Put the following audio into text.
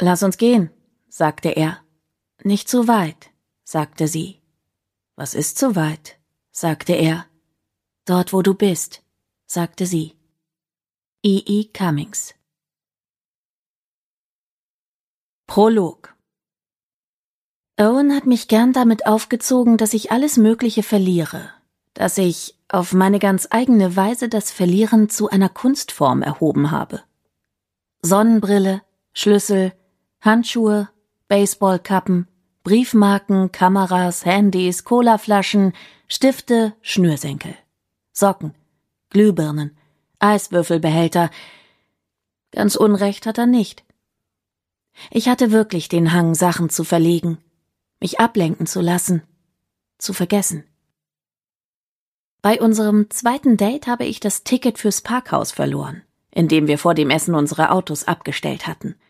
»Lass uns gehen«, sagte er. »Nicht zu weit«, sagte sie. »Was ist zu weit?«, sagte er. »Dort, wo du bist«, sagte sie. E. Cummings. Prolog. Owen hat mich gern damit aufgezogen, dass ich alles Mögliche verliere, dass ich auf meine ganz eigene Weise das Verlieren zu einer Kunstform erhoben habe. Sonnenbrille, Schlüssel, Handschuhe, Baseballkappen, Briefmarken, Kameras, Handys, Colaflaschen, Stifte, Schnürsenkel, Socken, Glühbirnen, Eiswürfelbehälter. Ganz Unrecht hat er nicht. Ich hatte wirklich den Hang, Sachen zu verlegen, mich ablenken zu lassen, zu vergessen. Bei unserem zweiten Date habe ich das Ticket fürs Parkhaus verloren, in dem wir vor dem Essen unsere Autos abgestellt hatten.